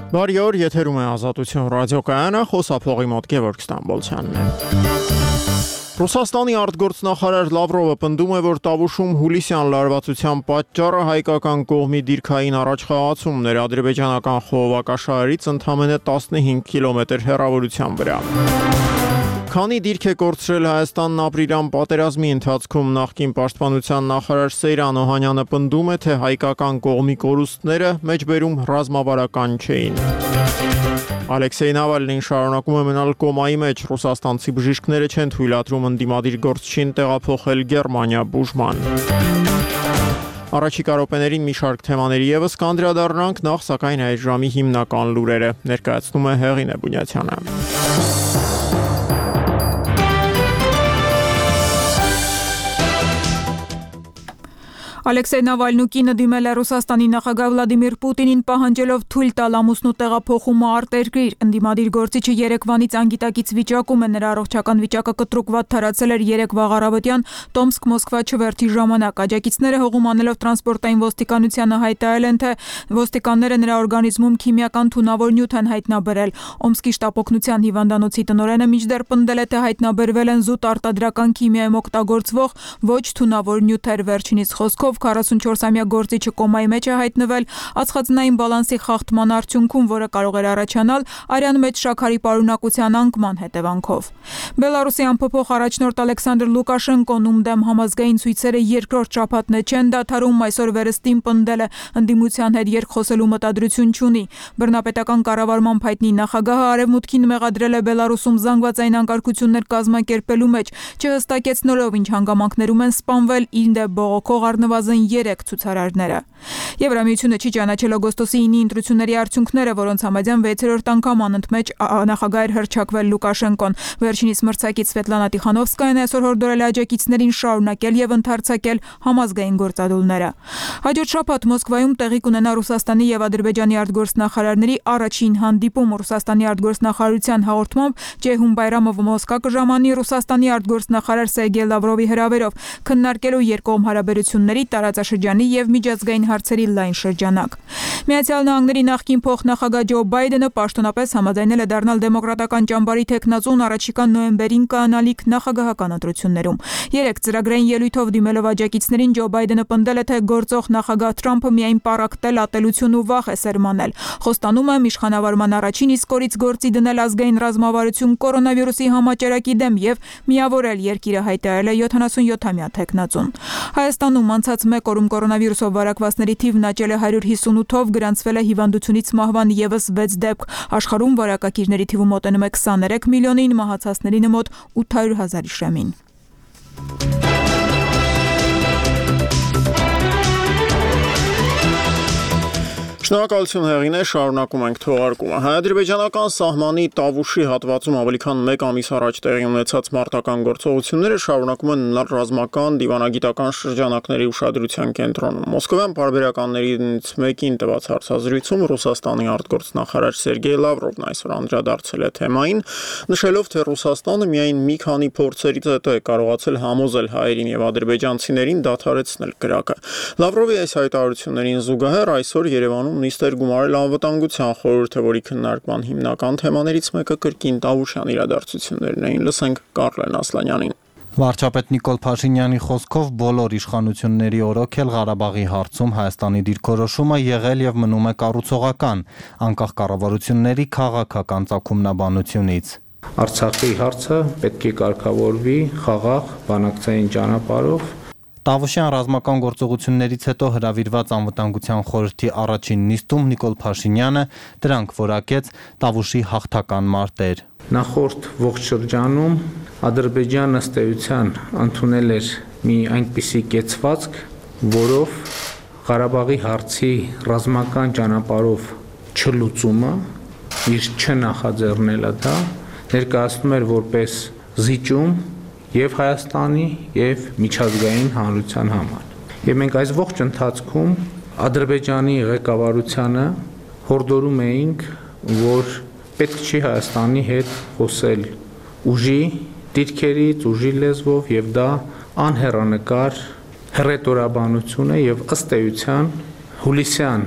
Բարի օր, եթերում է Ազատություն ռադիոկայանը, խոսափողի մոտ Գևորգ Ստամբոլցյանն է։ Ռուսաստանի արտգործնախարար Լավրովը պնդում է, որ Տավուշում հուլիսյան լարվածության պատճառը հայկական կողմի դիրքային առաջխաղացումն էր ադրբեջանական խողովակաշարերից ընդամենը 15 կիլոմետր հեռավորության վրա։ Քանի դիրք է կորցրել Հայաստանն ապրիլյան պատերազմի ընթացքում, նախկին պաշտպանության նախարար Սեյրան Օհանյանը պնդում է, թե հայկական կողմի կորուստները մեջբերում ռազմավարական չէին։ Ալեքսեյ Նավալնին շարունակում է մնալ կոմայի մեջ, ռուսաստանցի բժիշկները չեն թույլատրում ընդդիմադիր գործչին տեղափոխել Գերմանիա բուժման։ Առաջիկա րոպեներին մի շարք թեմաների ևս կանդրադառնանք, նախ սակայն այդ ժամի հիմնական լուրերը ներկայացնում է Հեղինե Բունյացյանը։ Ալեքսեյ Նավալնու կինը դիմել է Ռուսաստանի նախագահ Վլադիմիր Պուտինին պահանջելով թույլ տալ ամուսնու տեղափոխումը արտերկիր։ Ընդդիմադիր գործիչը երեկվանից անգիտակից վիճակում է, նրա առողջական վիճակը կտրուկված թարացել էր երեկվա առավոտյան Տոմսկ-Մոսկվա չվերթի ժամանակ։ Աջակիցները հողում անելով տրանսպորտային ոստիկանությանը հայտարարել են, թե ոստիկանները նրա օրգանիզմում քիմիական թունավոր նյութ են հայտնաբերել։ Օմսկի շտապօգնության հիվանդանոցի տնօրենը մինչդեռ պնդել է, թե հայտնաբերվել են զուտ արտադրական քիմիայում օգտագործվող ոչ թունավոր նյութեր։ Վերջինիս խոսքով 44-ամյա գործիչը կոմայի մեջ է հայտնվել ածխածնային բալանսի խախտման արդյունքում, որը կարող էր առաջանալ արյան մեջ շաքարի պարունակության անկման հետևանքով։ Բելարուսի անփոփոխ առաջնորդ Ալեքսանդր Լուկաշենկոն, ում դեմ համազգային ցույցերը երկրորդ շաբաթն է չեն դադարում, այսօր վերստին պնդել է ընդդիմության հետ երկխոսելու մտադրություն չունի։ Բռնապետական կառավարման հայտնի նախագահը արևմուտքին մեղադրել է Բելարուսում զանգվածային անկարգություններ կազմակերպելու մեջ, չհստակեցնելով ինչ հանգամանքներում են սպանվել իր դեմ բողոքող առնվազն 3 ցուցարարները։ Եվրամիությունը չի ճանաչել օգոստոսի 9-ի ընտրությունների արդյունքները, որոնց համաձայն 6-րդ անգամ անընդմեջ նախագահ էր հռչակվել Լուկաշենկոն։ Վերջինիս մրցակից Սվետլանա Տիխանովսկայան այսօր հորդորել է աջակիցներին շարունակել եւ ընդարձակել համազգային գործադուլները։ Հաջորդ շաբաթ Մոսկվայում տեղի կունենա Ռուսաստանի եւ Ադրբեջանի արտգործնախարարների առաջին հանդիպում։ Ռուսաստանի արտգործնախարարության հաղորդմամբ Ջեյհուն Բայրամովը Մոսկվա կժամանի Ռուսաստանի արտգործնախարար Սերգեյ Լավրովի հրավերով, քննարկելու երկկողմ հարաբերությունների, տարածաշրջանի եւ միջազգային հարցերի լայն շրջանակ։ Միացյալ Նահանգների նախկին փոխնախագահ Ջո Բայդենը պաշտոնապես համաձայնել է դառնալ դեմոկրատական ճամբարի թեկնածուն առաջիկա նոյեմբերին կանալիք նախագահական ընտրություններում։ 3 ծրագրային ելույթով դիմելով աջակիցներին Ջո Բայդենը պնդել է, թե գործող նախագահ Թրամփը միայն պառակտել ատելություն ու վախ է սերմանել։ Խոստանում եմ իշխանավարման առաջին իսկ օրից գործի դնել ազգային ռազմավարություն կորոնավիրուսի համաճարակի դեմ եւ միավորել երկիրը, հայտարարել է 77-ամյա թեկնածուն։ Հայաստանում անցած 1 օրում կորոնավիրուսով վարակվածների թիվն աճել է 150-ով, գրանցվել է հիվանդությունից մահվան ևս 6 դեպք։ Աշխարհում վարակակիրների թիվը մոտենում է 23 միլիոնին, մահացածներին մոտ 800,000-ի շեմին։ Շնորհակալություն Հեղինե, շարունակում ենք թողարկումը։ Հայ-ադրբեջանական սահմանի Տավուշի հատվածում ավելի քան 1 ամիս առաջ տեղի ունեցած մարտական գործողությունները շարունակում են մնալ ռազմական դիվանագիտական շրջանակների ուշադրության կենտրոնում։ Մոսկովյան պարբերականներից մեկին տված հարցազրույցում Ռուսաստանի արտգործնախարար Սերգեյ Լավրովն այսօր անդրադարձել է թեմային, նշելով, թե Ռուսաստանը միայն մի քանի փորձերից հետո է կարողացել համոզել հայերին եւ ադրբեջանցիներին դադարեցնել կրակը։ Լավրովի այս հայտարարություններին զուգահեռ այսօր Երևանում նիստ էր գումարել անվտանգության խորհուրդը, որի քննարկման հիմնական թեմաներից մեկը կրկին Տավուշյան իրադարձություններն էին։ Լսենք Կարլեն Ասլանյանին։ Վարչապետ Նիկոլ Փաշինյանի խոսքով բոլոր իշխանությունների օրոքել Ղարաբաղի հարցում Հայաստանի դիրքորոշումը եղել եւ մնում է կառուցողական, անկախ կառավարությունների քաղաքական ծագումնաբանությունից։ Արցախի հարցը պետք է կարգավորվի խաղաղ բանակցային ճանապարհով։ Տավուշյան ռազմական գործողություններից հետո հրավիրված անվտանգության խորհրդի առաջին նիստում Նիկոլ Փաշինյանը դրանք որակեց Տավուշի հաղթական մարտեր։ Նախորդ ողջ շրջանում Ադրբեջանը ըստ էության ընդունել էր մի այնպիսի կեցվածք, որով Ղարաբաղի հարցի ռազմական ճանապարհով չլուծումը, իր չնախաձեռնելը դա ներկայացնում էր որպես զիջում եւ Հայաստանի եւ միջազգային հանրության համար։ Եվ մենք այս ողջ ընթացքում Ադրբեջանի ղեկավարությանը հորդորում էինք, որ պետք չի Հայաստանի հետ խոսել ուժի դիրքերից, ուժի լեզվով եւ դա անհեռանկար հռետորաբանություն է եւ ըստ էության հուլիսյան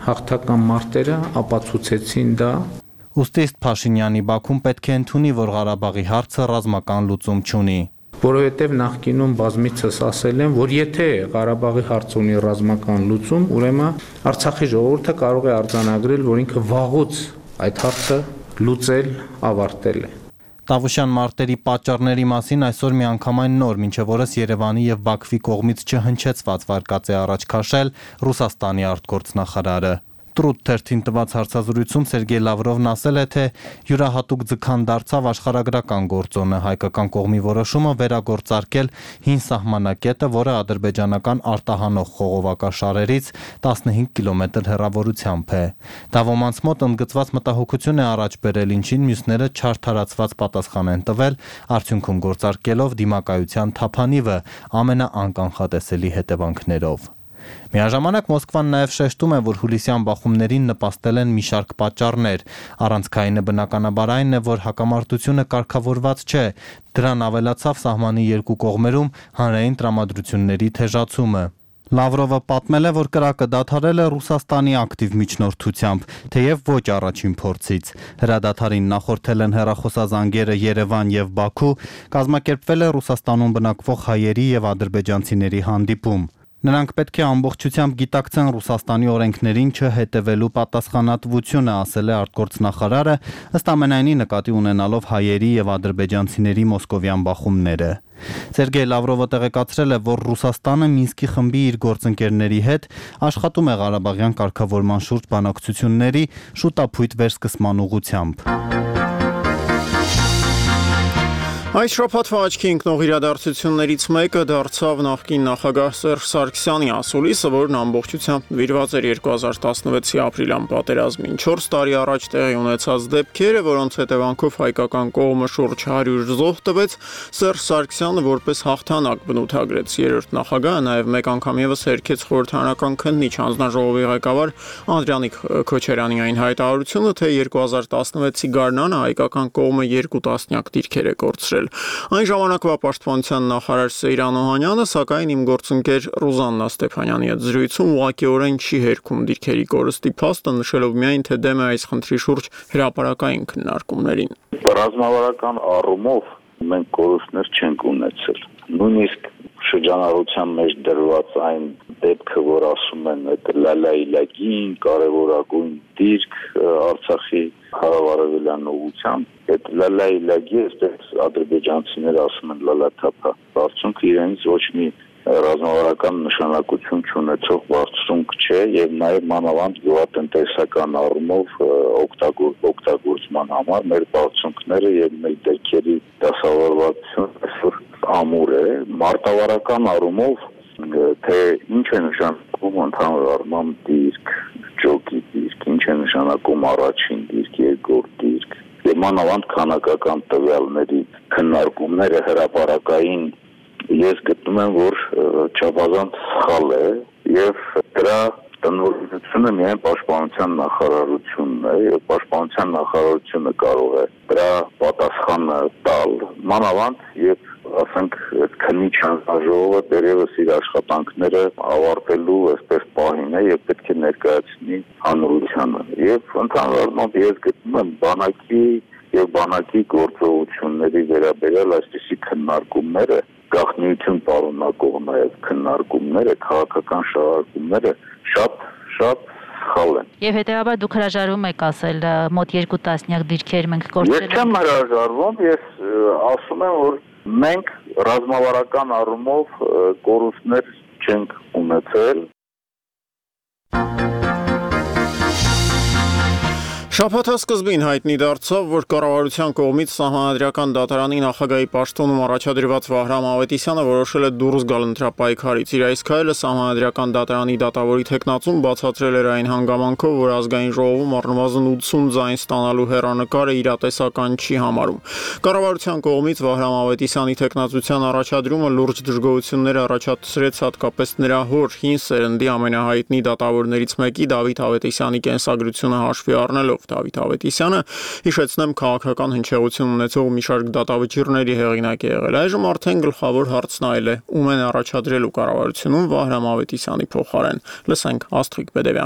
հաղթական մարտերը ապացուցեցին դա։ Ուստի Փաշինյանի Բաքուն պետք է ընդունի, որ Ղարաբաղի հարցը ռազմական լուծում չունի։ Որովհետև նախկինում բազմիցս ասել եմ, որ եթե Ղարաբաղի հարցը ունի ռազմական լուծում, ուրեմն Արցախի ժողովուրդը կարող է արձանագրել, որ ինքը վաղուց այդ հարցը լուծել, ավարտել է։ Տավուշյան մարտերի պատճառների մասին այսօր միանգամայն նոր, մինչև օրս Երևանի եւ Բաքվի կողմից չհնչեցված վարկած է առաջ քաշել Ռուսաստանի արտգործնախարարը։ Տրուտ թերթին տված հարցազրույցում Սերգեյ Լավրովն ասել է, թե յուրահատուկ ձգան դարձավ աշխարհագրական գործոնը, հայկական կողմի որոշումը վերագործարկել հին սահմանակետը, որը ադրբեջանական արտահանող խողովակաշարերից 15 կիլոմետր հեռավորությամբ է։ Դա ոմանց մոտ ընդգծված մտահոգություն է առաջ բերել, ինչին մյուսները չարդարացված պատասխան են տվել, արդյունքում գործարկելով դիմակայության թափանիվը ամենաանկանխատեսելի հետևանքներով։ Միաժամանակ Մոսկվան նաև շեշտում է, որ հուլիսյան բախումներին նպաստել են մի շարք պատճառներ։ Առանցքայինը բնականաբար այն է, որ հակամարտությունը կարգավորված չէ, դրան ավելացավ սահմանի երկու կողմերում հանրային տրամադրությունների թեժացումը։ Լավրովը պատմել է, որ կրակը դադարել է Ռուսաստանի ակտիվ միջնորդությամբ, թեև ոչ առաջին փորձից։ Հրադադարին նախորդել են հեռախոսազանգերը Երևան եւ Բաքու, կազմակերպվել է Ռուսաստանում բնակվող հայերի եւ ադրբեջանցիների հանդիպում։ Նրանք պետք է ամբողջությամբ գիտակցեն Ռուսաստանի օրենքներին չհետևելու պատասխանատվությունը, ասել է արտգործնախարարը, ըստ ամենայնի նկատի ունենալով հայերի եւ ադրբեջանցիների մոսկովյան բախումները։ Սերգեյ Լավրովը տեղեկացրել է, որ Ռուսաստանը Մինսկի խմբի իր գործընկերների հետ աշխատում է Ղարաբաղյան կարգավորման շուրջ բանակցությունների շուտապույտ վերսկսման ուղղությամբ։ Այս շաբաթվա աչքի ընկնող իրադարձություններից մեկը դարձավ նախկին նախագահ Սերժ Սարգսյանի ասուլիսը, որն ամբողջությամբ նվիրված էր 2016-ի ապրիլյան պատերազմին։ 4 տարի առաջ տեղի ունեցած դեպքերը, որոնց հետևանքով հայկական կողմը շուրջ 100 զոհ տվեց, Սերժ Սարգսյանը որպես հաղթանակ բնութագրեց։ Երրորդ նախագահը նաև մեկ անգամ ևս հերքեց խորհրդարանական քննիչ հանձնաժողովի ղեկավար Անդրանիկ Քոչարյանի այն հայտարարությունը, թե 2016-ի գարնանը հայկական կողմը 2 տասնյակ դիրքեր է կորցրել։ Այն ժամանակվա պաշտպանության նախարար Սեյրան Օհանյանը, սակայն իմ գործընկեր Ռուզաննա Ստեփանյանի հետ զրույցում ուղղակիորեն չի հերքում դիրքերի կորստի փաստը, նշելով միայն, թե դեմ է այս խնդրի շուրջ հրապարակային քննարկումներին։ Ռազմավարական առումով մենք կորուստներ չենք ունեցել։ Նույնիսկ շրջանառության մեջ դրված այն դեպքը, որ ասում են, այդ լալայլագին կարևորագույն դիրք Արցախի հարավարևելյան ուղղությամբ, այդ լալայլագի, այսպես ադրբեջանցիները ասում են լալաթափա, բարձունքը իրենից ոչ մի ռազմավարական նշանակություն չունեցող բարձունք չէ եւ նաեւ մանավանդ գյուղատնտեսական առումով օգտագործման համար մեր բարձունքները եւ մեր դերքերի դասավորվածությունը այսօր ամուր է մարտավարական առումով թե ինչ է նշանակում ընդհանուր առմամբ դիրք, ջոկի դիրք, ինչ է նշանակում առաջին դիրք, երկրորդ դիրք եւ մանավանդ քանակական տվյալների քննարկումները հրապարակային ես գտնում եմ, որ չափազանց սխալ է եւ դրա տնօրինությունը միայն պաշտպանության նախարարությունն է եւ պաշտպանության նախարարությունը կարող է դրա պատասխանը տալ մանավանդ եւ ասենք քննիչ հանձնաժողովը դերևս իր աշխատանքները ավարտելու այսպես պահին է եւ պետք է ներկայացնի հանրությանը եւ ընդհանուր առմամբ ես գտնում եմ բանակի գործողությունների վերաբերյալ այսպիսի քննարկումները գաղտնիություն պարունակող նաև քննարկումները, քաղաքական շարժումները շատ սխալ են։ Եվ հետեւաբար դուք հրաժարվում եք ասել մոտ 2 տասնյակ դիրքեր մենք կորցրել ենք։ Ես չեմ հրաժարվում, ես ասում եմ, որ մենք ռազմավարական առումով կորուստներ չենք ունեցել։ Շաբաթասկզբին հայտնի դարձավ, որ կառավարության կողմից Սահմանադրական դատարանի նախագահի պաշտոնում առաջադրված Վահրամ Ավետիսյանը որոշել է դուրս գալ ընտրապայքարից։ Իր այս քայլը Սահմանադրական դատարանի դատավորի թեկնածուն բացատրել էր այն հանգամանքով, որ ազգային ժողովում առնվազն 80 ձայն ստանալու հեռանկարը իրատեսական չի համարում։ Կառավարության կողմից Վահրամ Ավետիսյանի թեկնածության առաջադրումը լուրջ դժգոհություններ առաջացրեց հատկապես նրա հոր հին սերնդի ամենահայտնի դատավորներից մեկի Դավիթ Ավետիսյանի կենսագրությունը հաշվի առնելով։ Դավիթ Ավետիսյանը, հիշեցնեմ, քաղաքական հնչեղություն ունեցող մի շարք դատավճիռների հեղինակ է եղել։ Այժմ արդեն գլխավոր հարցն այլ է՝ ում են առաջադրելու կառավարությունում Վահրամ Ավետիսյանի փոխարեն։ Լսենք Աստղիկ Բեդևյանին։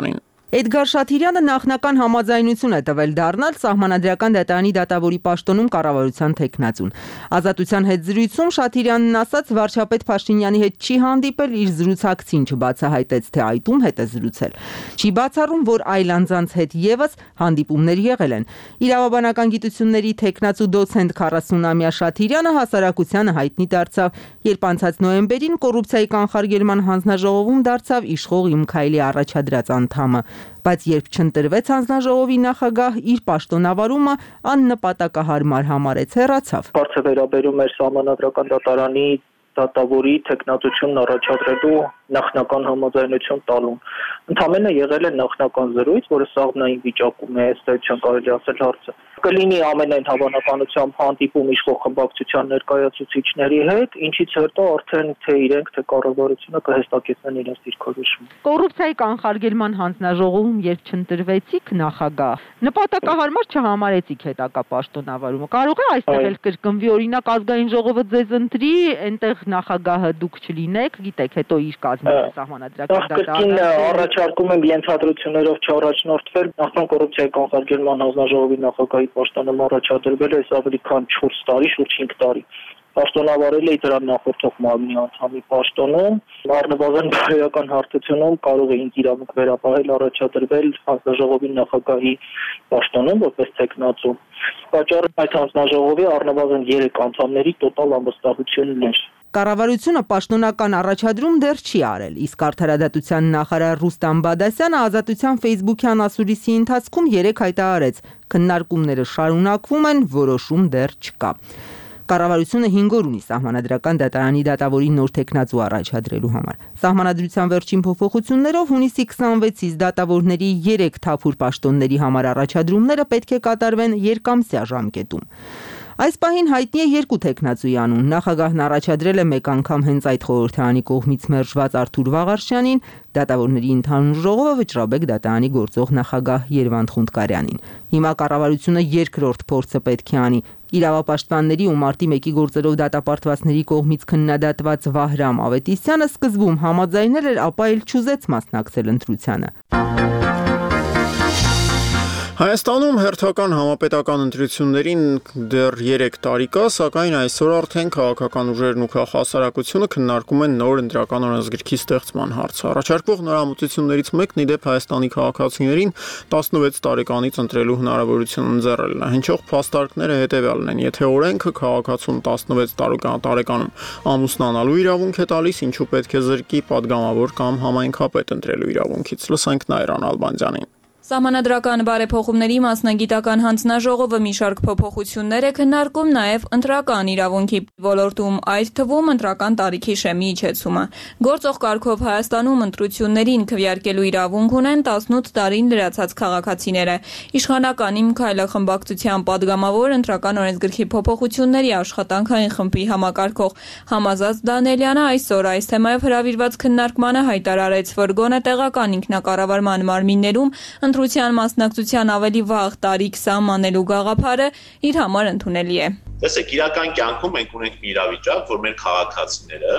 Էդգար Շաթիրյանը նախնական համաձայնություն է տվել դառնալ Սահմանադրական դատարանի դատավորի պաշտոնում կառավարության թեկնածուն։ Ազատության հետ զրույցում Շաթիրյանն ասաց, վարչապետ Փաշինյանի հետ չի հանդիպել, իր զրուցակցին չբացահայտեց, թե այդում հետ է զրուցել։ Չի բացառում, որ այլ անձանց հետ եւս հանդիպումներ եղել են։ Իրավաբանական գիտությունների թեկնածու դոցենտ 40-ամյա Շաթիրյանը հասարակությանը հայտնի դարձավ, երբ անցած նոյեմբերին կոռուպցիայի կանխարգելման հանձնաժողովում դարձավ իշխող Իմքայլի առաջադրած անդամը, բայց երբ չընտրվեց հանձնաժողովի նախագահ, իր պաշտոնավարումը աննպատակահարմար համարեց, հեռացավ։ Հարցը վերաբերում էր Սահմանադրական դատարանի դատավորի թեկնածությունն առաջադրելու նախնական համաձայնություն տալուն։ Ընդամենը եղել է նախնական զրույց, որը սաղմնային վիճակում է, ըստ էության կարելի ասել հարցը։ Կլինի ամենայն հավանականությամբ հանդիպում իշխող խմբակցության ներկայացուցիչների հետ, ինչից հետո արդեն թե իրենք, թե կառավարությունը կհստակեցնեն իրենց դիրքորոշումը։ Կոռուպցիայի կանխարգելման հանձնաժողովում երբ չընտրվեցիք նախագահ, նպատակահարմար չհամարեցիք հետագա պաշտոնավարումը։ Կարող է այստեղ էլ կրկնվի, օրինակ ազգային ժողովը ձեզ ընտրի, այնտեղ նախագահը դուք չլինեք, գիտեք, հետո իր կազմի Սահմանադրական դատարանը։ Առաջարկում եմ ենթադրություններով չառաջնորդվել, նախքան կոռուպցիայի կանխարգելման հանձնաժողովի նախագահի պաշտոնում առաջադրվել է ավելի քան 4 տարի, շուրջ 5 տարի։ Պաշտոնավարել է դրան նախորդող մարմնի անդամի պաշտոնում, առնվազն բարոյական հարթությունում կարող է ինձ իրավունք վերապահել առաջադրվել հանձնաժողովի նախագահի պաշտոնում որպես թեկնածու։ Պատճառը այդ հանձնաժողովի առնվազն 3 անդամների տոտալ անվստահությունն էր։ Կառավարությունը պաշտոնական առաջադրում դեռ չի արել, իսկ Արդարադատության նախարար Ռուստամ Բադասյանը Ազատության Facebook-յան ասուլիսի ընթացքում 3 հայտարարեց, քննարկումները շարունակվում են, որոշում դեռ չկա։ Կառավարությունը 5 օր ունի Սահմանադրական դատարանի դատավորի նոր թեկնածու առաջադրելու համար։ Սահմանադրության վերջին փոփոխություններով հունիսի 26-ից դատավորների 3 թափուր պաշտոնների համար առաջադրումները պետք է կատարվեն երկամսյա ժամկետում։ Այս պահին հայտնի է 2 թեկնածուի անուն։ Նախագահն առաջադրել է մեկ անգամ հենց այդ խորհրդարանի կողմից մերժված Արթուր Վաղարշյանին, դատավորների ընդհանուր ժողովը Վճռաբեկ դատարանի գործող նախագահ Երվանդ Խունդկարյանին։ Հիմա կառավարությունը երկրորդ փորձը պետք է անի։ Իրավապաշտպանների ու մարտի 1-ի գործերով դատապարտվածների կողմից քննադատված Վահրամ Ավետիսյանը սկզբում համաձայնել էր, ապա էլ չուզեց մասնակցել ընտրությանը։ Հայաստանում հերթական համապետական ընտրություններին դեռ 3 տարի կա, սակայն այսօր արդեն քաղաքական ուժերն ու հասարակությունը քննարկում են նոր ընտրական օրենսգրքի ստեղծման հարցը։ Առաջարկվող նորամուծություններից մեկն ի դեպ Հայաստանի քաղաքացիներին 16 տարեկանից ընտրելու հնարավորություն ընձեռելն է։ Հնչող փաստարկները հետևյալն են. եթե օրենքը քաղաքացուն 16 տարեկանում ամուսնանալու իրավունք է տալիս, ինչու պետք է զրկի падգամավոր կամ համայնքապետ ընտրելու իրավունքից։ Լսենք Նայրան Ալբանդյանին։ Սահմանադրական բարեփոխումների մասնագիտական հանձնաժողովը մի շարք փոփոխություններ է քննարկում նաև ընտրական իրավունքի ոլորտում, այդ թվում ընտրական տարիքի շեմի իջեցումը։ Գործող կարգով Հայաստանում ընտրություններին քվեարկելու իրավունք ունեն 18 տարին լրացած քաղաքացիները։ Իշխանական Իմքայլը խմբակցության падգամավոր ընտրական օրենսգրքի փոփոխությունների աշխատանքային խմբի համակարգող Համազած Դանելյանը այսօր այս թեմայով հրավիրված քննարկմանը հայտարարեց, որ գոնե տեղական ինքնակառավարման մարմիններում ընտրության մասնակցության ավելի վաղ տարիք սահմանելու գաղափարը իր համար ընդունելի է։ Տեսեք, իրական կյանքում մենք ունենք մի իրավիճակ, որ մեր քաղաքացիները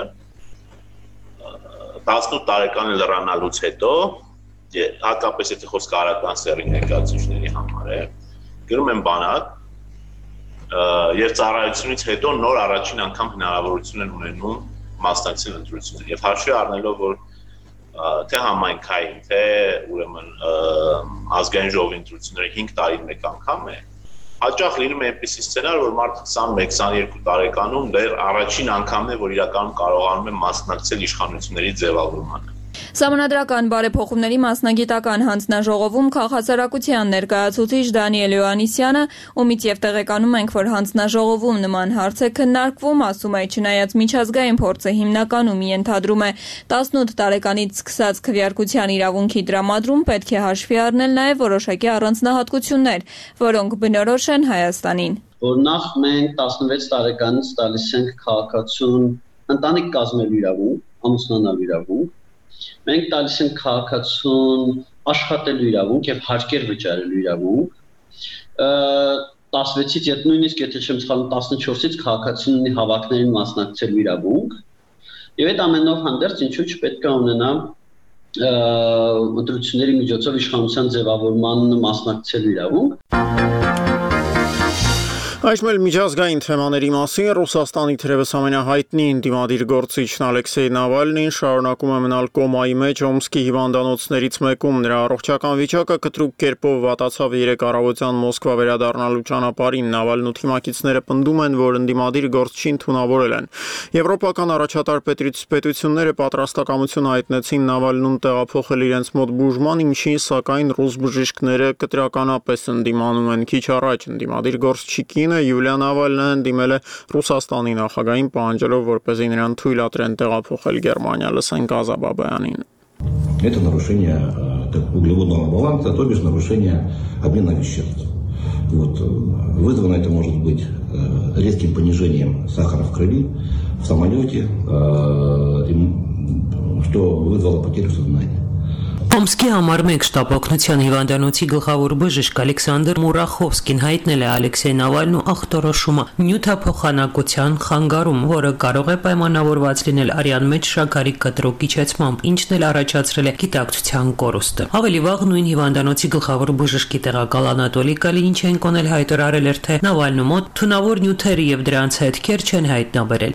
18 տարեկան լրանալուց հետո, հատկապես եթե խոսքը արական սեռի ներկայացուցիչների համար է, գրում են բանակ եւ ծառայությունից հետո նոր առաջին անգամ հնարավորություն են ունենում մասնակցել ընտրություններին եւ հաշվի առնելով, որ թե համայնքային, թե ուրեմն ազգային ժողովի ընտրությունները 5 տարին մեկ անգամ է, հաճախ լինում է այնպիսի սցենար, որ մարդը 21-22 տարեկանում դեռ առաջին անգամն է, որ իրականում կարողանում է մասնակցել իշխանությունների ձևավորմանը։ Սահմանադրական բարեփոխումների մասնագիտական հանձնաժողովում քաղաքասարակության ներկայացուցիչ Դանիել Հովհաննիսյանը, ումից եւ տեղեկանում ենք, որ հանձնաժողովում նման հարց է քննարկվում, ասում է, չնայած միջազգային փորձը հիմնականում ենթադրում է 18 տարեկանից սկսած քվեարկության իրավունքի տրամադրում, պետք է հաշվի առնել նաեւ որոշակի առանձնահատկություններ, որոնք բնորոշ են Հայաստանին։ Որ նախ մենք 16 տարեկանից տալիս ենք քաղաքացուն ընտանիք կազմելու իրավունք, ամուսնանալու իրավունք, մենք տալիս ենք քաղաքացուն աշխատելու իրավունք եւ հարկեր վճարելու իրավունք, 16-ից նույնիսկ եթե չեմ սխալվում 14-ից քաղաքացին ունի հավաքներին մասնակցելու իրավունք եւ այդ ամենով հանդերձ ինչու չպետք է ունենա ընտրությունների միջոցով իշխանության ձևավորման մասնակցելու իրավունք։ Այժմ էլ միջազգային թեմաների մասին Ռուսաստանի թերևս ամենահայտնի ընդդիմադիր գործիչն Ալեքսեյ Նավալնին շարունակում է մնալ կոմայի մեջ Օմսկի հիվանդանոցներից մեկում։ Նրա առողջական վիճակը կտրուկ կերպով վատացավ 3 առավոտյան Մոսկվա վերադառնալու ճանապարհին։ Նավալն ու թիմակիցները պնդում են, որ ընդդիմադիր գործչին թունավորել են։ Եվրոպական առաջատար պետությունները պատրաստակամություն հայտնեցին Նավալնուն տեղափոխել իրենց մոտ բուժման, ինչին սակայն ռուս բժիշկները կտրականապես ընդդիմանում են։ Քիչ առաջ ընդդիմադիր գործչիկին Յուլիա Նավալնան դիմել է Ռուսաստանի նախագահին պահանջելով, որպեսզի նրան թույլատրեն տեղափոխել Գերմանիա։ Լսենք Ազա Բաբայանին։ Это нарушение углеводного баланса, то бишь нарушение обмена веществ. Вызвано это может быть резким понижением сахара в крови, в самолете, что вызвало потерю сознания. Օմսկի համար 1 շտապօգնության հիվանդանոցի գլխավոր բժիշկ Ալեքսանդր Մուրախովսկին հայտնել է Ալեքսեյ Նավալնու ախտորոշումը նյութափոխանակության խանգարում, որը կարող է պայմանավորված լինել արյան մեջ շաքարի կտրուկ իջեցմամբ, ինչն էլ առաջացրել է գիտակցության կորուստը։ Ավելի վաղ նույն հիվանդանոցի գլխավոր բժշկի տեղակալ Անատոլի Կալինիչենկոն էլ հայտարարել էր, թե Նավալնու մոտ թունավոր նյութերը եւ դրանց հետքեր չեն հայտնաբերել։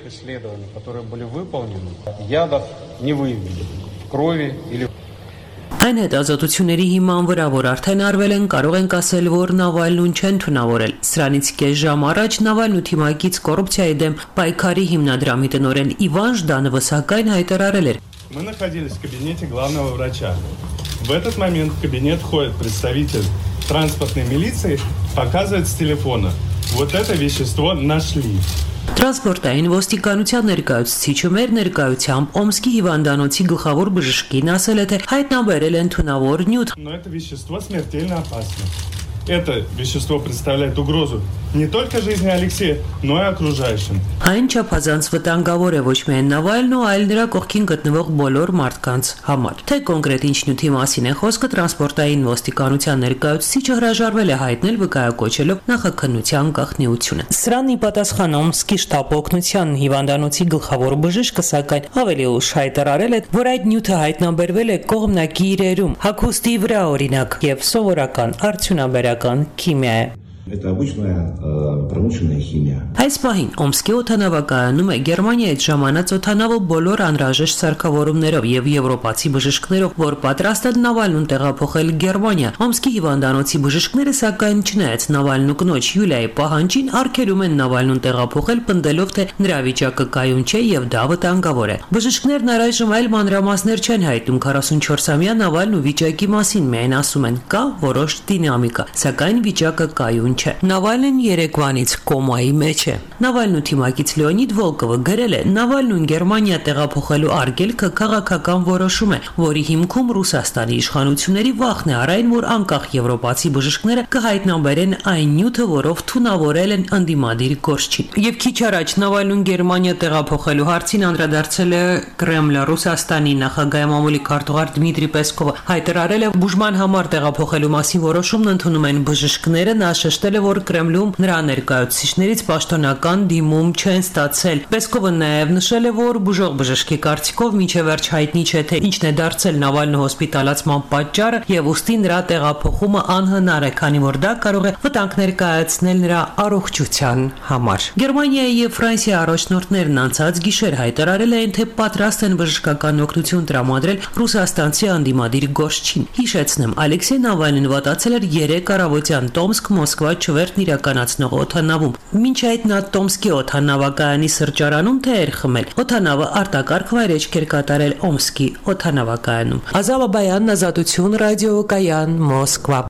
Այն հետազոտությունների հիման վրա, որ արդեն արվել են, կարող ենք ասել, որ Նավալնուն չեն թունավորել։ Սրանից կես ժամ առաջ Նավալնու թիմակից կոռուպցիայի դեմ պայքարի հիմնադրամի տնօրեն Իվան Ժդանովը սակայն հայտարարել էր. Мы находились в кабинете главного врача. В этот момент в кабинет входит представитель транспортной милиции, показывает с телефона. Вот это вещество нашли. Տրանսպորտային ոստիկանության ներկայացուցիչը մեր ներկայությամբ Օմսկի հիվանդանոցի գլխավոր բժշկին ասել է, թե հայտնաբերել են թունավոր նյութ։ Но это вещество смертельно опасно. Это вещество представляет угрозу не только жизни Алексея, но и окружающим. Այն չափազանց վտանգավոր է ոչ միայն Նավալնու, այլ նրա կողքին գտնվող բոլոր մարդկանց համար։ Թե կոնկրետ ինչ նյութի մասին է խոսքը, տրանսպորտային ոստիկանության ներկայացուցիչը հրաժարվել է հայտնել, վկայակոչելով նախաքննության գաղտնիությունը։ Սրան ի պատասխան Օմսկի շտապօգնության հիվանդանոցի գլխավոր բժիշկը սակայն ավելի ուշ հայտարարել է, որ այդ նյութը հայտնաբերվել է կողմնակի իրերում, հագուստի վրա օրինակ, եւ սովորական արդյունաբերական քիմիա է։ Это обычная промышленная химия. Այս պահին Օմսկի օդանավակայանում է Գերմանիայից ժամանած օդանավը բոլոր անհրաժեշտ սարքավորումներով եւ եվրոպացի բժիշկներով, որ պատրաստ են Նավալնուն տեղափոխել Գերմանիա։ Օմսկի հիվանդանոցի բժիշկները սակայն չնայած Նավալնու կնոջ Յուլիայի պահանջին արգելում են Նավալնուն տեղափոխել, պնդելով, թե նրա վիճակը կայուն չէ եւ դա վտանգավոր է։ Բժիշկներն առայժմ այլ մանրամասներ չեն հայտնում 44-ամյա Նավալնու վիճակի մասին, միայն ասում են՝ կա որոշ դինամիկա, սակայն վիճակը կայուն չէ։ Նավալնին երեկվանից կոմայի մեջ է։ Նավալնու թիմակից Լեոնիդ Վոլկովը գրել է. Նավալնուն Գերմանիա տեղափոխելու արգելքը քաղաքական որոշում է, որի հիմքում Ռուսաստանի իշխանությունների վախն է առ այն, որ անկախ եվրոպացի բժիշկները կհայտնաբերեն այն նյութը, որով թունավորել են ընդդիմադիր գործչին։ Եվ քիչ առաջ Նավալնուն Գերմանիա տեղափոխելու հարցին անդրադարձել է Կրեմլը։ Ռուսաստանի նախագահի մամուլի քարտուղար Դմիտրի Պեսկովը հայտարարել է, բուժման համար տեղափոխելու մասին որոշումն ընդունում են բժիշկները, նա շեշտել է, որ Կրեմլում նրա ներկայացուցիչներից պաշտոնական դիմում չեն ստացել։ Պեսկովը նաև նշել է, որ բուժող բժշկի կարծիքով մինչև վերջ հայտնի չէ, թե ինչն է դարձել Նավալնու հոսպիտալացման պատճառը եւ ուստի նրա տեղափոխումը անհնար է, քանի որ դա կարող է վտանգներ կայացնել նրա առողջության համար։ Գերմանիայի եւ Ֆրանսիայի առաջնորդներն անցած գիշեր հայտարարել էին, թե պատրաստ են բժշկական օգնություն տրամադրել ռուսաստանցի անդիմադիր գործչին։ Հիշեցնեմ, Ալեքսեյ Նավալնին վատացել էր 3 առավոտյան Տոմսկ-Մոսկվա չվերթն իրականացնող օդանավում։ Մինչ այդ նա Տոմսկի օդանավակայանի սրճարանում թե էր խմել։ Օդանավը արտակարգ վայրեջք էր կատարել Օմսկի օդանավակայանում։ Ազա Բաբայան, Ազատություն, ռադիոկայան, Մոսկվա։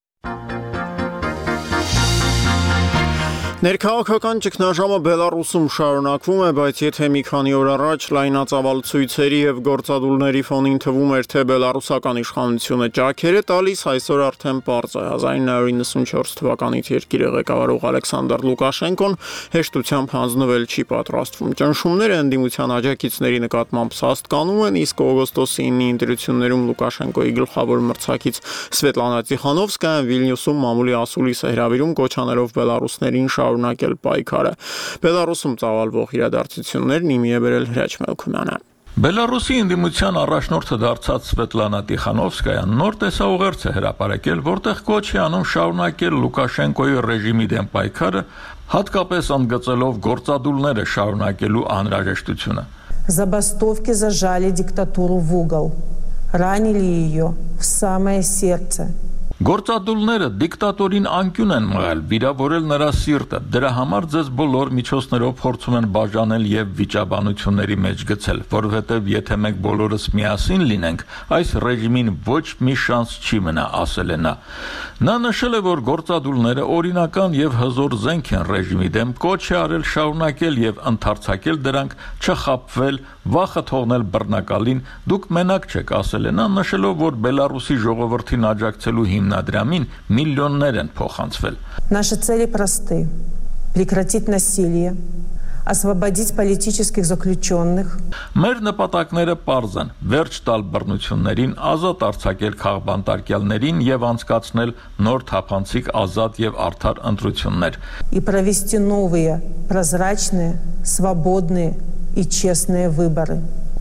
Ներքաղաքական ճգնաժամը Բելարուսում շարունակվում է, բայց եթե մի քանի օր առաջ լայնածավալ ցույցերի եւ գործադուլների ֆոնին թվում էր, թե բելարուսական իշխանությունը ճաքեր է տալիս, այսօր արդեն պարզ է։ 1994 թվականից երկիրը ղեկավարող Ալեքսանդր Լուկաշենկոն հեշտությամբ հանձնվել չի պատրաստվում։ Ճնշումները ընդդիմության աջակիցների նկատմամբ սաստկանում են, իսկ օգոստոսի 9-ի ընտրություններում Լուկաշենկոյի գլխավոր մրցակից Սվետլանա Տիխանովսկայան Վիլնյուսում մամուլի ասուլիս է հրավիրում կոչանելով բելարուսներին շարունակել պայքարը։ Բելարուսում ծավալվող իրադարձություններն իմի է բերել Հրաչ Մելքումյանը։ Բելարուսի ընդդիմության առաջնորդը դարձած Սվետլանա Տիխանովսկայան նոր տեսաուղերձ է հրապարակել, որտեղ կոչ է անում շարունակել Լուկաշենկոյի ռեժիմի դեմ պայքարը, հատկապես ընդգծելով գործադուլները շարունակելու անհրաժեշտությունը։ Забастовки зажали диктатуру в угол, ранили ее в самое сердце. Գործադուլները դիկտատորին անկյուն են մղել, վիրավորել նրա սիրտը, դրա համար ձեզ բոլոր միջոցներով փորձում են բաժանել եւ վիճաբանությունների մեջ գցել, որովհետեւ եթե մենք բոլորս միասին լինենք, այս ռեժիմին ոչ մի շանս չի մնա, ասել է նա։ Նա նշել է, որ գործադուլները օրինական եւ հզոր զենք են ռեժիմի դեմ, կոչ է արել շարունակել եւ ընդարձակել դրանք, չխաբվել, վախը թողնել բռնակալին, դուք մենակ չեք, ասել է նա, нշելով, որ Բելարուսի ժողովրդին աջակցելու հիմնադրամին միլիոններ են փոխանցվել։ Наши цели просты: прекратить насилие, освободить политических заключенных. Մեր նպատակները պարզ են՝ վերջ տալ բռնություններին, ազատ արձակել քաղբանտարկյալներին եւ անցկացնել նոր թափանցիկ ազատ եւ արդար ընտրություններ։ И провести новые, прозрачные, свободные и честные выборы.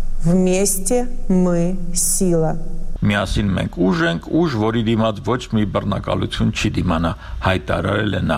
Вместе мы сила. Միասին մենք ուժ ենք, ուժ, որի դիմաց ոչ մի բռնակալություն չի դիմանա, հայտարարել է նա։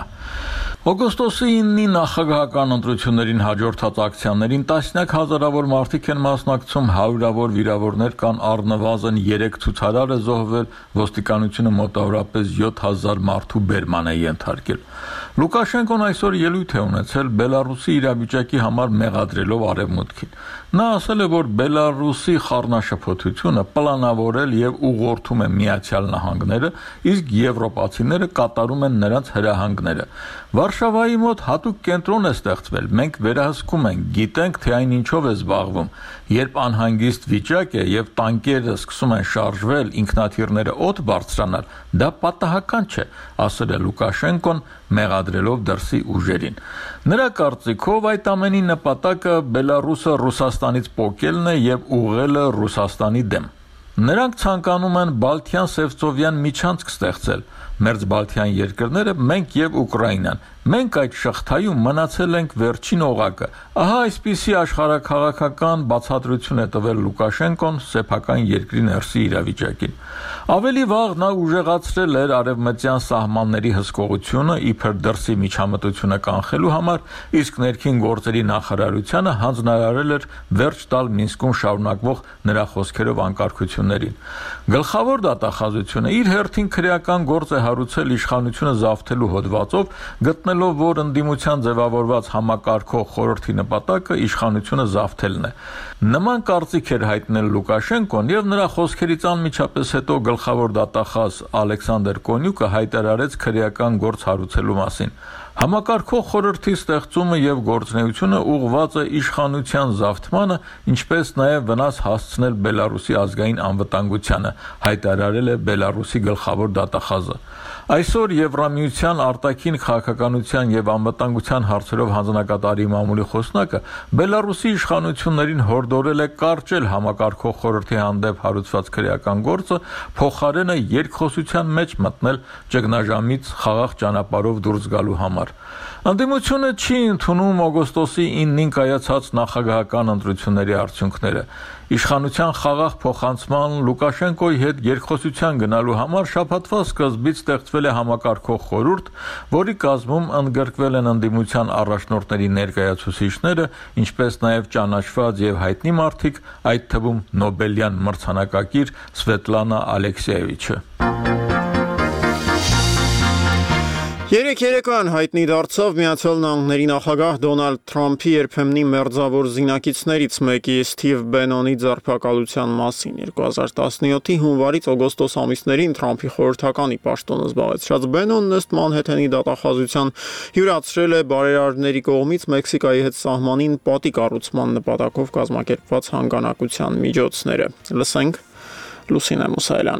Օգոստոսի 9-ի նախագահական ընտրություններին հաջորդած ակցիաներին տասնյակ հազարավոր մարդիկ են մասնակցում, հարյուրավոր վիրավորներ կան, առնվազն 3 ցուցարար է զոհվել, ոստիկանությունը մոտավորապես 7000 մարդու բերման է ենթարկել։ Լուկաշենկոն այսօր ելույթ է ունեցել Բելարուսի իրավիճակի համար մեղադրելով Արևմուտքին։ Նա ասել է, որ Բելարուսի խառնաշփոթությունը պլանավորել եւ ուղղորդում է Միացյալ Նահանգները, իսկ եվրոպացիները կատարում են նրանց հրահանգները։ Վարշավայի մոտ հատուկ կենտրոն է ստեղծվել, մենք վերահսկում ենք, գիտենք, թե այն ինչով է զբաղվում։ Երբ անհանգիստ վիճակ է եւ տանկերը սկսում են շարժվել, ինքնաթիռները օդ բարձրանալ, դա պատահական չէ, ասել է Լուկաշենկոն, մեղադրելով դրսի ուժերին։ Նրա կարծիքով այդ ամենի նպատակը Բելարուսը Ռուսաստանից պոկելն է եւ ուղղելը Ռուսաստանի դեմ։ Նրանք ցանկանում են Բալթյան Սևծովյան միջանցք ստեղծել։ Մերձբալթյան երկրները, մենք եւ Ուկրաինան։ Մենք այդ շղթայում մնացել ենք վերջին օղակը։ Ահա այսպիսի աշխարհաքաղաքական բացատրություն է տվել Լուկաշենկոն սեփական երկրի ներսի իրավիճակին։ Ավելի վաղ նա ուժեղացրել էր արևմտյան սահմանների հսկողությունը իբր դրսի միջամտությունը կանխելու համար, իսկ ներքին գործերի նախարարությանը հանձնարարել էր վերջ տալ Մինսկում շարունակվող նրա խոսքերով անկարգություններին։ Գլխավոր դատախազությունը իր հերթին քրեական գործ է հարուցել իշխանությունը զավթելու հոդվածով, գտնելով, որ ընդդիմության ձևավորված համակարգող խորհրդի նպատակը իշխանությունը զավթելն է։ Նման կարծիք էր հայտնել Լուկաշենկոն եւ նրա խոսքերից անմիջապես հետո գլխավոր դատախազ Ալեքսանդր Կոնյուկը հայտարարեց քրեական գործ հարուցելու մասին։ Համակարգող խորհրդի ստեղծումը եւ գործունեությունը ուղղված է իշխանության զավթմանը, ինչպես նաեւ վնաս հասցնել Բելարուսի ազգային անվտանգությանը, հայտարարել է Բելարուսի գլխավոր դատախազը։ Այսօր Եվրամիության արտաքին քաղաքականության եւ անվտանգության հարցերով հանձնակատարի մամուլի խոսնակը Բելարուսի իշխանություններին հորդորել է կարճել համակարգող խորհրդի հանդեպ հարուցված քրեական գործը, փոխարենը երկխոսության մեջ մտնել ճգնաժամից խաղաղ ճանապարհով դուրս գալու համար։ Ընդդիմությունը չի ընդունում օգոստոսի 9-ին կայացած նախագահական ընտրությունների արդյունքները։ Իշխանության խաղաղ փոխանցման Լուկաշենկոյի հետ երկխոսության գնալու համար շաբաթվա սկզբից ստեղծվել է համակարգող խորհուրդ, որի կազմում ընդգրկվել են ընդդիմության առաջնորդների ներկայացուցիչները, ինչպես նաև ճանաչված եւ հայտնի մարդիկ, այդ թվում Նոբելյան մրցանակակիր Սվետլանա Ալեքսեևիչը։ Երեկ երեկոյան հայտնի դարձավ Միացյալ Նահանգների նախագահ Դոնալդ Թրամփի երբեմնի մերձավոր զինակիցներից մեկի Սթիվ Բենոնի ձերբակալության մասին։ 2017-ի հունվարից օգոստոս ամիսներին Թրամփի խորհրդականի պաշտոնը զբաղեցրած Բենոնն ըստ Մանհեթենի դատախազության յուրացրել է բարերարների կողմից Մեքսիկայի հետ սահմանին պատի կառուցման նպատակով կազմակերպված հանգանակության միջոցները։ Լսենք Լուսինե Մուսայելյանին։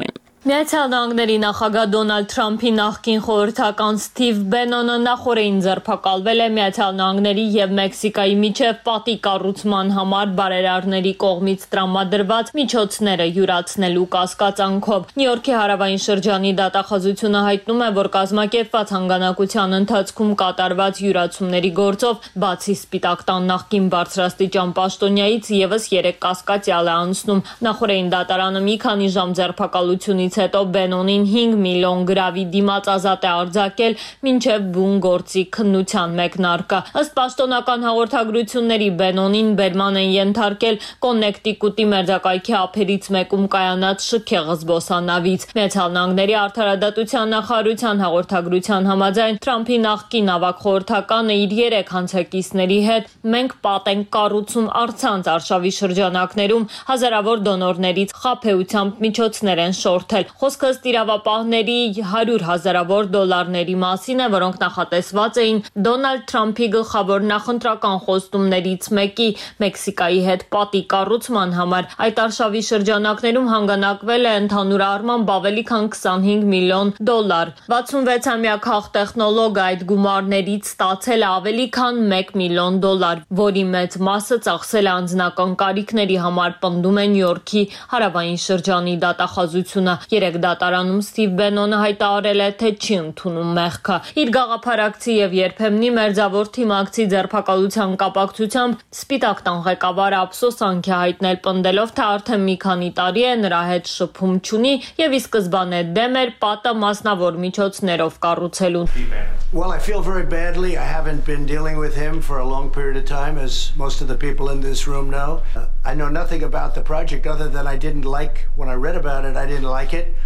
Միացյալ Նահանգների նախագահ Դոնալդ Թրամփի նախկին խորհրդական Սթիվ Բենոնը նախորդին ձերբակալվել է Միացյալ Նահանգների եւ Մեքսիկայի միջև պատի կառուցման համար բարերարների կողմից տրամադրված միջոցները յուրացնելու կասկածանքով։ Նյու Յորքի հարավային շրջանի դատախազությունը հայտնում է, որ կազմակերպված հանգանակության ընթացքում կատարված յուրացումների գործով բացի Սպիտակ տան նախկին բարձրաստիճան պաշտոնյայից եւս 3 կասկածյալ է անցնում։ Նախորդին դատարանը մի քանի ժամ ձերբակալությունից հետո Բենոնին 5 միլիոն գրավի դիմաց ազատ է արձակել մինչև բուն գործի քննության մեկնարկը։ Ըստ պաշտոնական հաղորդագրությունների Բենոնին բերման են ենթարկել Կոննեկտիկուտի մերձակայքի ափերից մեկում կայանած շքեղ զբոսանավից։ Միացյալ Նահանգների արդարադատության նախարարության հաղորդագրության համաձայն Թրամփի նախկին ավագ խորհրդականը իր 3 հանցակիցների հետ մենք պատ ենք կառուցում առցանց արշավի շրջանակներում հազարավոր դոնորներից խաբեությամբ միջոցներ են շորթել։ Խոսքը իրավապահների 100 հազարավոր դոլարների մասին է, որոնք նախատեսված էին Դոնալդ Թրամփի գլխավոր նախընտրական խոստումներից մեկի Մեքսիկայի հետ պատի կառուցման համար։ Այդ արշավի շրջանակներում հանգանակվել է ընդհանուր առմամբ ավելի քան 25 միլիոն դոլար։ 66-ամյա քաղտեխնոլոգը այդ գումարներից ստացել է ավելի քան 1 միլիոն դոլար, որի մեծ մասը ծախսել է անձնական կարիքների համար, պնդում է Նյու Յորքի հարավային շրջանի դատախազությունը։ 3 դատարանում Սթիվ Բենոնը հայտարարել է, թե չի ընդունում մեղքը։ Իր գաղափարակցի եւ երբեմնի մերձավոր թիմակցի ձերբակալության կապակցությամբ Սպիտակ տան ղեկավարը ափսոսանք է հայտնել, պնդելով, թե արդեն մի քանի տարի է նրա հետ շփում չունի եւ ի սկզբանե դեմ էր պատը մասնավոր միջոցներով կառուցելուն։ Well, I feel very badly. I haven't been dealing with him for a long period of time, as most of the people in this room know. I know nothing about the project other than I didn't like, when I read about it, I didn't like it.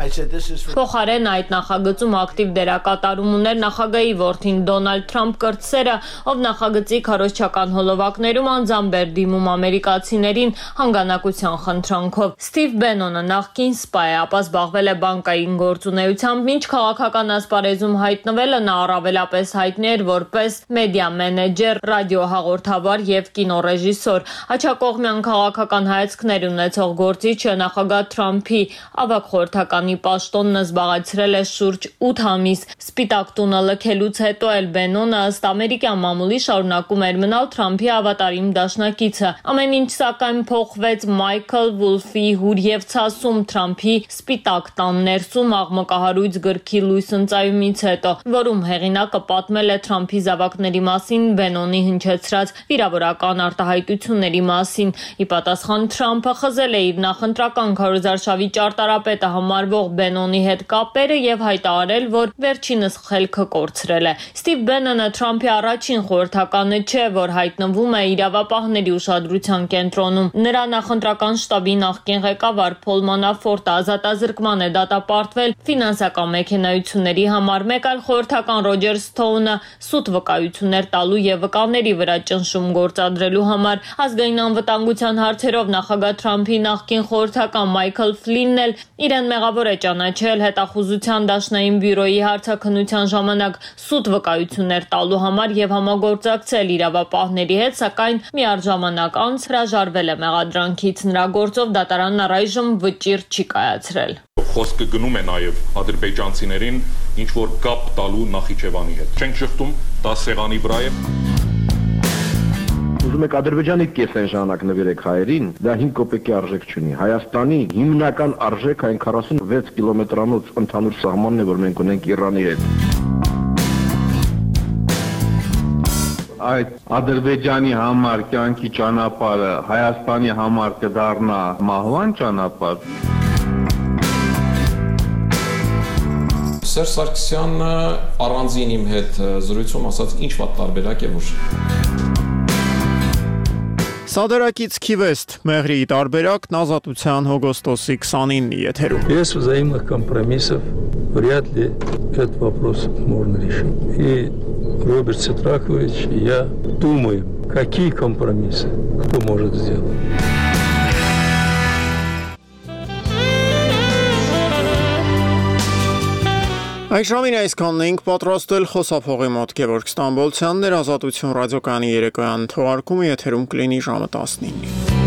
Փոխարեն այդ նախագծում ակտիվ դերակատարում ուներ նախագահի որդին Դոնալդ Թրամփ կրտսերը, ով նախագծի քարոզչական հոլովակներում անձամբ էր դիմում ամերիկացիներին հանգանակության խնդրանքով։ Սթիվ Բենոնը նախկին սպա է, ապա զբաղվել է բանկային գործունեությամբ, մինչ քաղաքական ասպարեզում հայտնվելը նա առավելապես հայտնի էր որպես մեդիա մենեջեր, ռադիոհաղորդավար եւ կինոռեժիսոր։ Հաճակողմյան քաղաքական հայացքներ ունեցող գործիչը նախագահ Թրամփի ավագ խորհրդական պաշտոնը զբաղեցրել է շուրջ 8 ամիս։ Սպիտակ տունը լքելուց հետո էլ Բենոնը ըստ ամերիկյան մամուլի շարունակում էր մնալ Թրամփի ավատարիմ դաշնակիցը։ Ամեն ինչ սակայն փոխվեց Մայքլ Վուլֆի հուր եւ ցասում Թրամփի Սպիտակ տան ներսում աղմկահարույց գրքի լույս ընծայումից հետո, որում հեղինակը պատմել է Թրամփի զավակների մասին Բենոնի հնչեցրած վիրավորական արտահայտությունների մասին։ Ի պատասխան Թրամփը խզել է իր նախընտրական քարոզարշավի ճարտարապետը համարվող Բենոնի հետ կապերը եւ հայտարարել, որ վերջինս խելքը կորցրել է։ Սթիվ Բենոնը Թրամփի առաջին խորհրդականը չէ, որ հայտնվում է իրավապահների ուշադրության կենտրոնում։ Նրա նախընտրական շտաբի նախկին ղեկավար Փոլ Մանաֆորտը ազատազրկման է դատապարտվել ֆինանսական մեքենայությունների համար։ Մեկ այլ խորհրդական Ռոջեր Սթոունը սուտ վկայություններ տալու եւ վկաների վրա ճնշում գործադրելու համար։ Ազգային անվտանգության հարցերով նախագահ Թրամփի նախկին խորհրդական Մայքլ Ֆլինն էլ իրեն մեղավոր է ճանաչել հետախուզության դաշնային բյուրոյի հարցաքննության ժամանակ սուտ վկայություններ տալու համար եւ համագործակցել իրավապահների հետ, սակայն միառժամանակ անց հրաժարվել է մեղադրանքից։ Նրա գործով դատարանն առայժմ վճիռ չի կայացրել։ Խոսքը գնում է նաև ադրբեջանցիներին ինչ որ կապ տալու Նախիջևանի հետ։ Չենք շղթում, դա սեղանի վրա է։ Ուզում եք Ադրբեջանի կեսեն ժամանակ նվիրեք հայերին, դա 5 կոպեկի արժեք չունի։ Հայաստանի հիմնական արժեքը այն 46 կիլոմետրանոց ընդհանուր սահմանն է, որ մենք ունենք Իրանի հետ։ Այդ Ադրբեջանի համար կյանքի ճանապարհը Հայաստանի համար կդառնա մահվան ճանապարհ։ Սերժ Սարգսյանը առանձին իմ հետ զրույցում ասաց ինչ վատ տարբերակ է որ Սադերակից Քիվեստ մեղրի տարբերակն ազատության հոգոստոսի 29-ի եթերում։ Без взаимных компромиссов вряд ли этот вопрос можно решить. И Роберт Сетрахович, я думаю, какие компромиссы кто может сделать. Այժմին այսքանն էինք պատրաստել խոսափողի մոտ Գևորգ Ստամբոլցյանն էր Ազատություն ռադիոկայանի երեկոյան թողարկումը եթերում կլինի ժամը 19-ին։